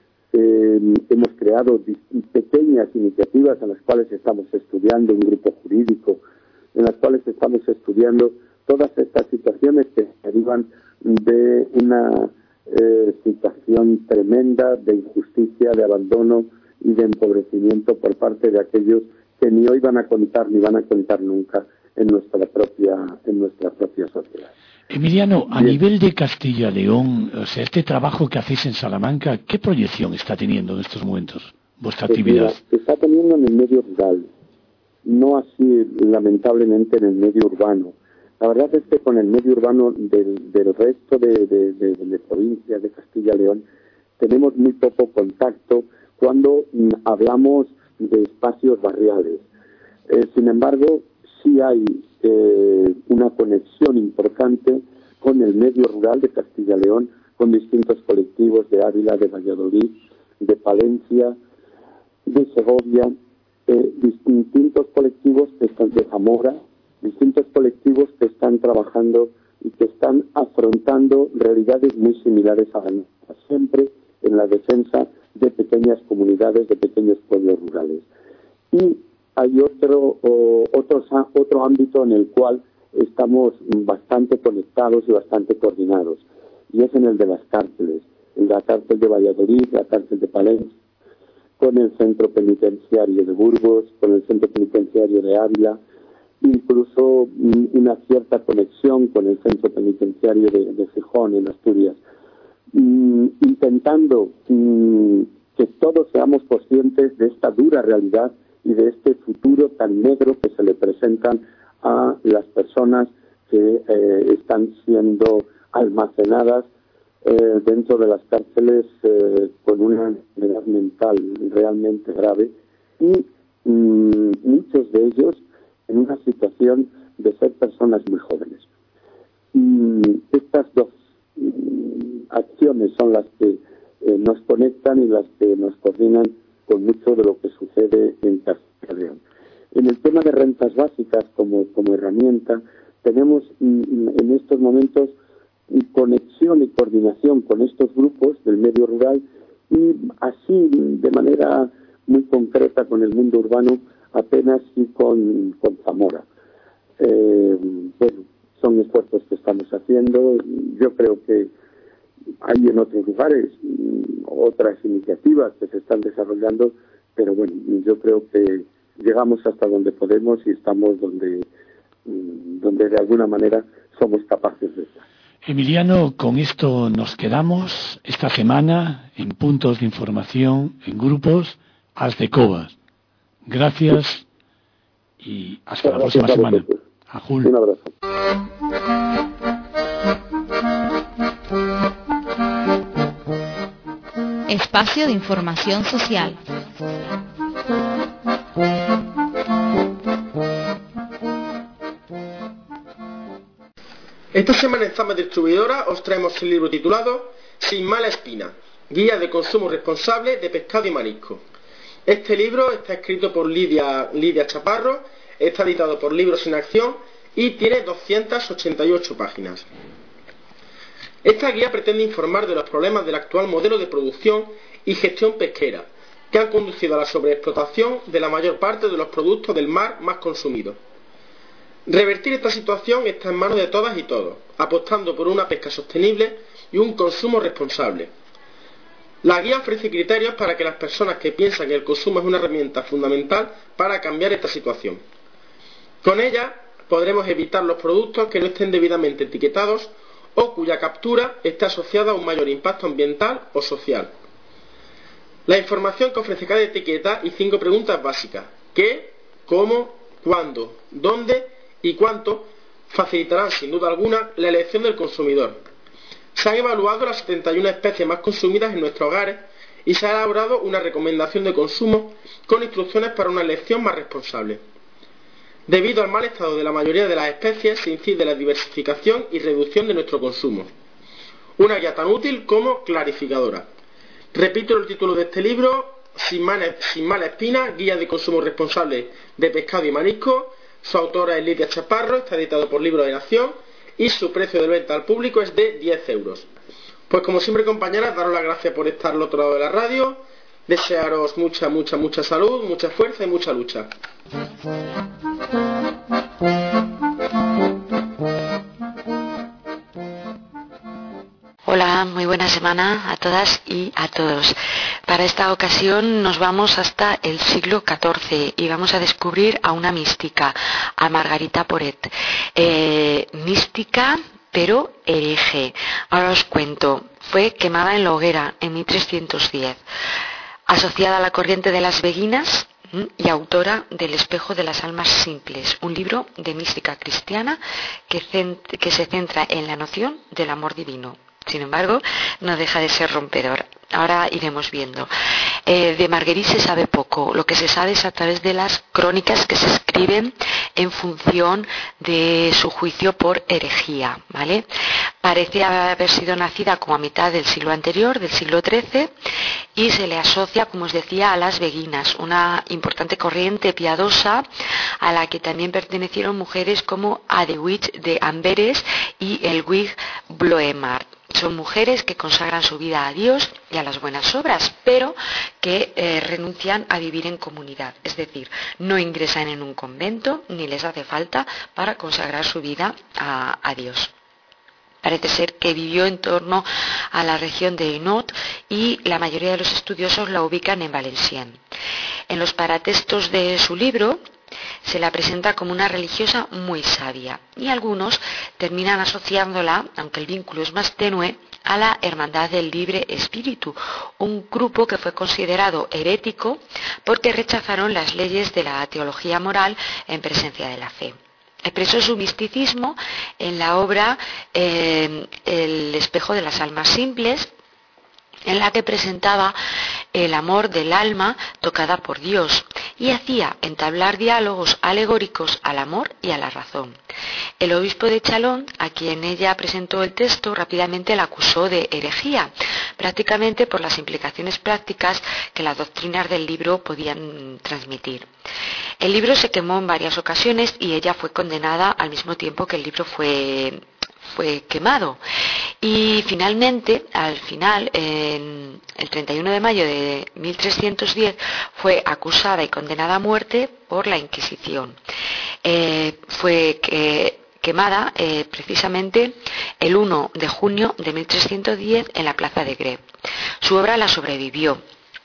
Eh, hemos creado pequeñas iniciativas en las cuales estamos estudiando un grupo jurídico, en las cuales estamos estudiando todas estas situaciones que derivan de una eh, situación tremenda de injusticia, de abandono y de empobrecimiento por parte de aquellos que ni hoy van a contar ni van a contar nunca en nuestra propia en nuestra propia sociedad. Emiliano, a Bien. nivel de Castilla y León, o sea, este trabajo que hacéis en Salamanca, ¿qué proyección está teniendo en estos momentos vuestra Pues actividad? mira, se está teniendo en el medio rural, no así lamentablemente en el medio urbano. La verdad es que con el medio urbano del, del resto de, de, de, de provincias de Castilla y León tenemos muy poco contacto cuando mm, hablamos de espacios barriales. Eh, sin embargo, sí hay eh, una conexión importante con el medio rural de Castilla y León, con distintos colectivos de Ávila, de Valladolid, de Palencia, de Segovia, eh, distintos colectivos que están de Zamora, distintos colectivos que están trabajando y que están afrontando realidades muy similares a la nuestra, siempre en la defensa de pequeñas comunidades, de pequeños pueblos rurales. Y hay otro o, otro, otro ámbito en el cual estamos bastante conectados y bastante coordinados, y es en el de las cárceles, en la cárcel de Valladolid, la cárcel de Palencia, con el centro penitenciario de Burgos, con el centro penitenciario de Ávila, incluso una cierta conexión con el centro penitenciario de, de Gijón, en Asturias, mm, intentando mm, que todos seamos conscientes de esta dura realidad y de este futuro tan negro que se le presentan a las personas que eh, están siendo almacenadas eh, dentro de las cárceles eh, con una enfermedad mental realmente grave y mm, muchos de ellos en una situación de ser personas muy jóvenes. Y estas dos mm, acciones son las que eh, nos conectan y las que nos coordinan con mucho de lo que sucede en Castilla y León. En el tema de rentas básicas como, como herramienta, tenemos mm, en estos momentos conexión y coordinación con estos grupos del medio rural y así de manera muy concreta con el mundo urbano apenas y con, con Zamora. Eh, bueno, son esfuerzos que estamos haciendo. Yo creo que hay en otros lugares otras iniciativas que se están desarrollando, pero bueno, yo creo que llegamos hasta donde podemos y estamos donde, donde de alguna manera somos capaces de estar. Emiliano, con esto nos quedamos esta semana en puntos de información, en grupos, Asdecovas. Gracias y hasta la próxima semana. Ajul. Un abrazo. Espacio de información social. Esta semana en Zama Distribuidora os traemos el libro titulado Sin mala espina, guía de consumo responsable de pescado y marisco. Este libro está escrito por Lidia, Lidia Chaparro, está editado por Libros en Acción y tiene doscientas ochenta y ocho páginas. Esta guía pretende informar de los problemas del actual modelo de producción y gestión pesquera, que han conducido a la sobreexplotación de la mayor parte de los productos del mar más consumidos. Revertir esta situación está en manos de todas y todos, apostando por una pesca sostenible y un consumo responsable. La guía ofrece criterios para que las personas que piensan que el consumo es una herramienta fundamental para cambiar esta situación. Con ella podremos evitar los productos que no estén debidamente etiquetados o cuya captura esté asociada a un mayor impacto ambiental o social. La información que ofrece cada etiqueta y cinco preguntas básicas: ¿qué?, ¿cómo?, ¿cuándo?, ¿dónde?, y cuánto facilitarán sin duda alguna la elección del consumidor. Se han evaluado las setenta y una especies más consumidas en nuestros hogares y se ha elaborado una recomendación de consumo con instrucciones para una elección más responsable. Debido al mal estado de la mayoría de las especies, se incide en la diversificación y reducción de nuestro consumo. Una guía tan útil como clarificadora. Repito el título de este libro: Sin mala, sin mala espina, guía de consumo responsable de pescado y marisco. Su autora es Lidia Chaparro, está editado por Libro de Nación y su precio de venta al público es de diez euros. Pues como siempre, compañeras, daros las gracias por estar al otro lado de la radio, desearos mucha, mucha, mucha salud, mucha fuerza y mucha lucha. Hola, muy buena semana a todas y a todos. Para esta ocasión nos vamos hasta el siglo catorce y vamos a descubrir a una mística, a Margarita Porete. Eh, mística, pero hereje. Ahora os cuento. Fue quemada en la hoguera en mil trescientos diez. Asociada a la corriente de las beguinas y autora del Espejo de las Almas Simples, un libro de mística cristiana que, cent- que se centra en la noción del amor divino. Sin embargo, no deja de ser rompedor. Ahora iremos viendo. Eh, de Marguerite se sabe poco. Lo que se sabe es a través de las crónicas que se escriben en función de su juicio por herejía, ¿vale? Parece haber sido nacida como a mitad del siglo anterior, del siglo trece, y se le asocia, como os decía, a las beguinas, una importante corriente piadosa a la que también pertenecieron mujeres como Adewit de Amberes y Elwig Bloemart. Son mujeres que consagran su vida a Dios y a las buenas obras, pero que eh, renuncian a vivir en comunidad, es decir, no ingresan en un convento ni les hace falta para consagrar su vida a, a Dios. Parece ser que vivió en torno a la región de Hainaut y la mayoría de los estudiosos la ubican en Valenciennes. En los paratextos de su libro se la presenta como una religiosa muy sabia y algunos terminan asociándola, aunque el vínculo es más tenue, a la Hermandad del Libre Espíritu, un grupo que fue considerado herético porque rechazaron las leyes de la teología moral en presencia de la fe. Expresó su misticismo en la obra eh, El Espejo de las Almas Simples, en la que presentaba el amor del alma tocada por Dios y hacía entablar diálogos alegóricos al amor y a la razón. El obispo de Chalon, a quien ella presentó el texto, rápidamente la acusó de herejía, prácticamente por las implicaciones prácticas que las doctrinas del libro podían transmitir. El libro se quemó en varias ocasiones y ella fue condenada al mismo tiempo que el libro fue fue quemado. Y finalmente, al final, en el treinta y uno de mayo de mil trescientos diez, fue acusada y condenada a muerte por la Inquisición. Eh, fue que, quemada eh, precisamente el uno de junio de mil trescientos diez en la plaza de Greve. Su obra la sobrevivió,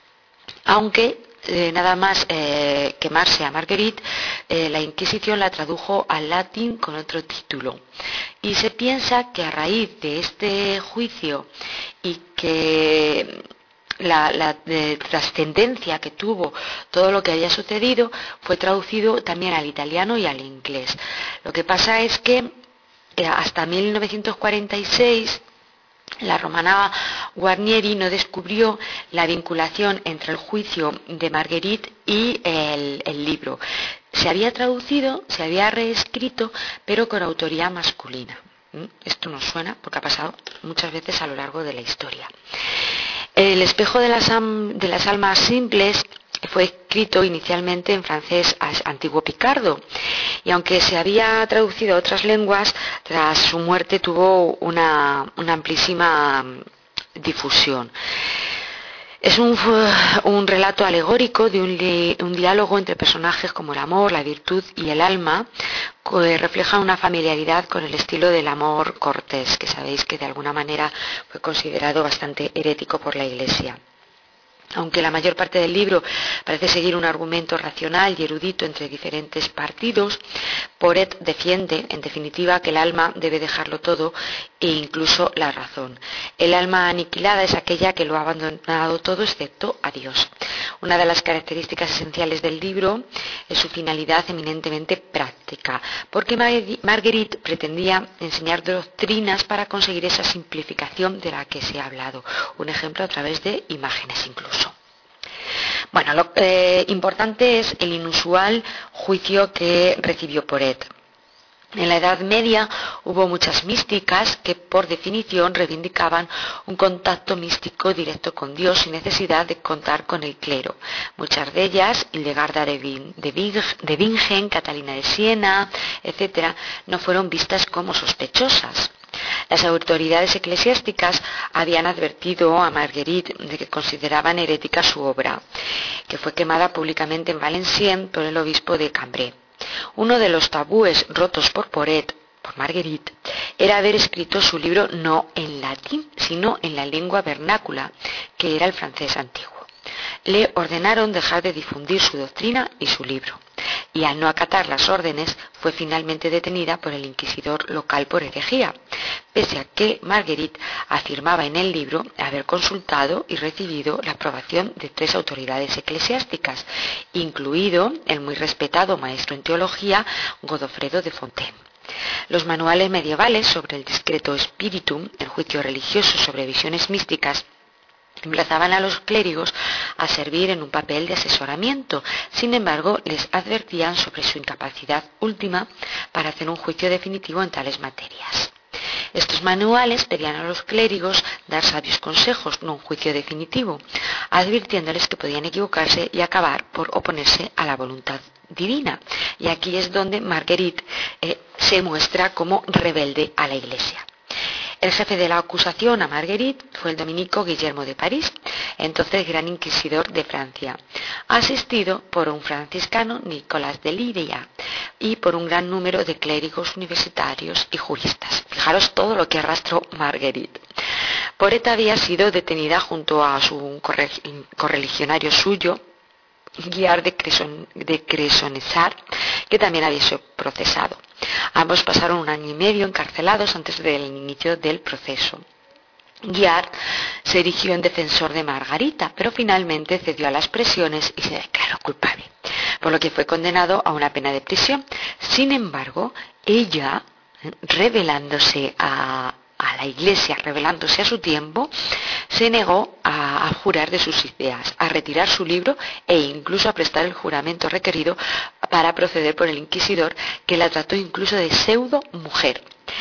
aunque Eh, nada más eh, quemarse a Marguerite, eh, la Inquisición la tradujo al latín con otro título. Y se piensa que a raíz de este juicio y que la, la de trascendencia que tuvo todo lo que había sucedido, fue traducido también al italiano y al inglés. Lo que pasa es que eh, hasta mil novecientos cuarenta y seis la romana Guarnieri no descubrió la vinculación entre el juicio de Marguerite y el, el libro. Se había traducido, se había reescrito, pero con autoría masculina. ¿Mm? Esto nos suena porque ha pasado muchas veces a lo largo de la historia. El Espejo de las, de las Almas Simples fue escrito inicialmente en francés antiguo picardo y aunque se había traducido a otras lenguas, tras su muerte tuvo una, una amplísima difusión. Es un, un relato alegórico de un, li, un diálogo entre personajes como el amor, la virtud y el alma, que refleja una familiaridad con el estilo del amor cortés, que sabéis que de alguna manera fue considerado bastante herético por la Iglesia. Aunque la mayor parte del libro parece seguir un argumento racional y erudito entre diferentes partidos, Porete defiende, en definitiva, que el alma debe dejarlo todo e incluso la razón. El alma aniquilada es aquella que lo ha abandonado todo excepto a Dios. Una de las características esenciales del libro es su finalidad eminentemente práctica, porque Marguerite pretendía enseñar doctrinas para conseguir esa simplificación de la que se ha hablado. Un ejemplo a través de imágenes incluso. Bueno, lo eh, importante es el inusual juicio que recibió Porete. En la Edad Media hubo muchas místicas que por definición reivindicaban un contacto místico directo con Dios sin necesidad de contar con el clero. Muchas de ellas, Hildegarda de, Vin, de, Ving, de Bingen, Catalina de Siena, etcétera, no fueron vistas como sospechosas. Las autoridades eclesiásticas habían advertido a Marguerite de que consideraban herética su obra, que fue quemada públicamente en Valenciennes por el obispo de Cambrai. Uno de los tabúes rotos por Porete, por Marguerite, era haber escrito su libro no en latín, sino en la lengua vernácula, que era el francés antiguo. Le ordenaron dejar de difundir su doctrina y su libro, y al no acatar las órdenes fue finalmente detenida por el inquisidor local por herejía, pese a que Marguerite afirmaba en el libro haber consultado y recibido la aprobación de tres autoridades eclesiásticas, incluido el muy respetado maestro en teología Godofredo de Fontaine. Los manuales medievales sobre el discreto spiritum, el juicio religioso sobre visiones místicas, emplazaban a los clérigos a servir en un papel de asesoramiento. Sin embargo, les advertían sobre su incapacidad última para hacer un juicio definitivo en tales materias. Estos manuales pedían a los clérigos dar sabios consejos, no un juicio definitivo, advirtiéndoles que podían equivocarse y acabar por oponerse a la voluntad divina. Y aquí es donde Marguerite eh, se muestra como rebelde a la Iglesia. El jefe de la acusación a Marguerite fue el dominico Guillermo de París, entonces gran inquisidor de Francia, asistido por un franciscano, Nicolás de Liria, y por un gran número de clérigos universitarios y juristas. Fijaros todo lo que arrastró Marguerite. Porete había sido detenida junto a su correligionario suyo, Guillard de, Creson, de Cresonesar, que también había sido procesado. Ambos pasaron un año y medio encarcelados antes del inicio del proceso. Guillard se erigió en defensor de Margarita, pero finalmente cedió a las presiones y se declaró culpable, por lo que fue condenado a una pena de prisión. Sin embargo, ella, revelándose a a la Iglesia, revelándose a su tiempo, se negó a, a jurar de sus ideas, a retirar su libro e incluso a prestar el juramento requerido para proceder por el inquisidor, que la trató incluso de pseudo mujer.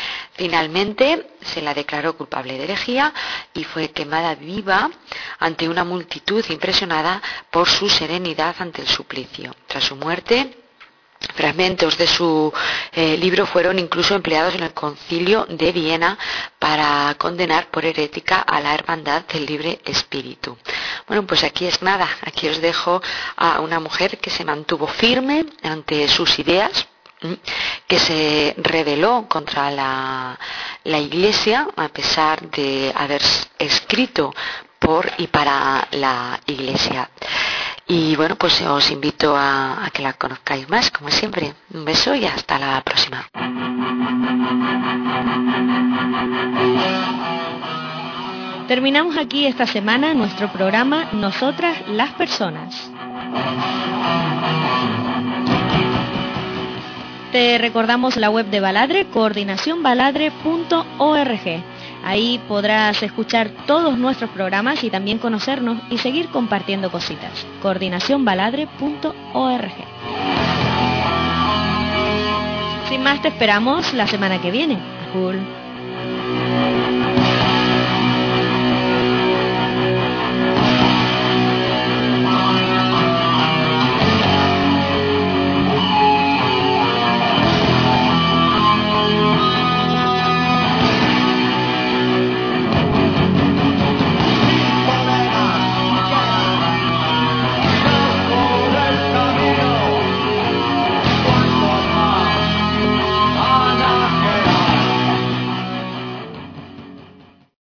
Finalmente se la declaró culpable de herejía y fue quemada viva ante una multitud impresionada por su serenidad ante el suplicio. Tras su muerte, fragmentos de su eh, libro fueron incluso empleados en el Concilio de Viena para condenar por herética a la Hermandad del Libre Espíritu. Bueno, pues aquí es nada, aquí os dejo a una mujer que se mantuvo firme ante sus ideas, que se rebeló contra la, la Iglesia a pesar de haber escrito por y para la Iglesia. Y bueno, pues os invito a, a que la conozcáis más, como siempre. Un beso y hasta la próxima. Terminamos aquí esta semana nuestro programa Nosotras las Personas. Te recordamos la web de Baladre, coordinación baladre punto org. Ahí podrás escuchar todos nuestros programas y también conocernos y seguir compartiendo cositas. coordinación baladre punto org. Sin más, te esperamos la semana que viene. Cool.